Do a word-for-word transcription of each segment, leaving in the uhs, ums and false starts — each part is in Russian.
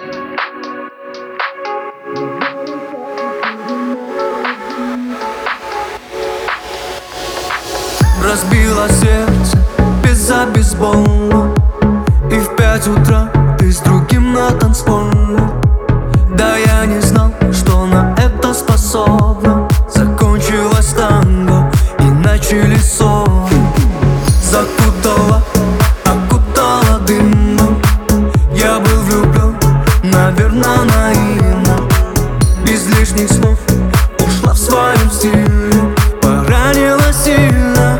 Разбила сердце без-за бейсбола, и в пять утра ты с другим на танцполе. Да я не знал, что на это способна. Закончилось танго и начали ссоры. Закутала, окутала дымом. Я был влюблен, наверное, наивно. Без лишних слов ушла в своем стиле. Поранила сильно,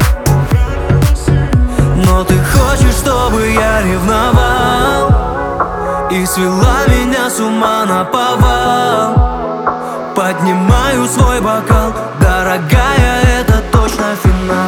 но ты хочешь, чтобы я ревновал и свела меня с ума наповал. Поднимаю свой бокал, дорогая, это точно финал.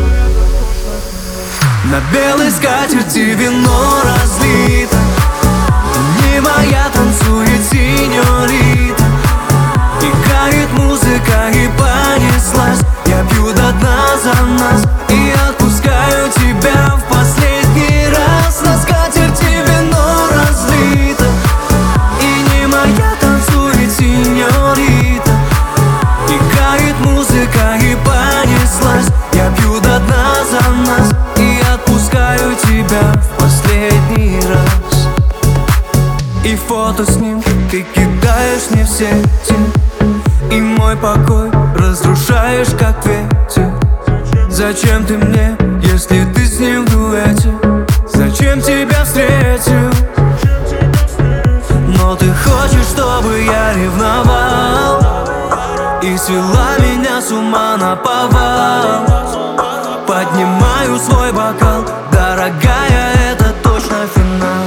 На белой скатерти вино разлито, не моя танцует синьорита. Играет музыка и понеслась. Я пью до дна за нас и отпускаю тебя в последний раз. На скатерти вино разлито, и не моя танцует синьорита. Играет музыка и понеслась. Я пью до дна за нас и отпускаю тебя в последний раз. И фото с ним ты кидаешь мне в сети, и мой покой разрушаешь, как ветер. Зачем ты мне, если ты с ним в дуэте? Зачем тебя встретил? Но ты хочешь, чтобы я ревновал и свела меня с ума наповал. Поднимаю свой бокал, дорогая, это точно финал.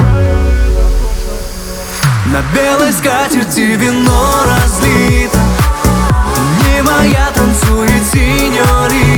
На белой скатерти вино разлито, не моя танцует синьорита.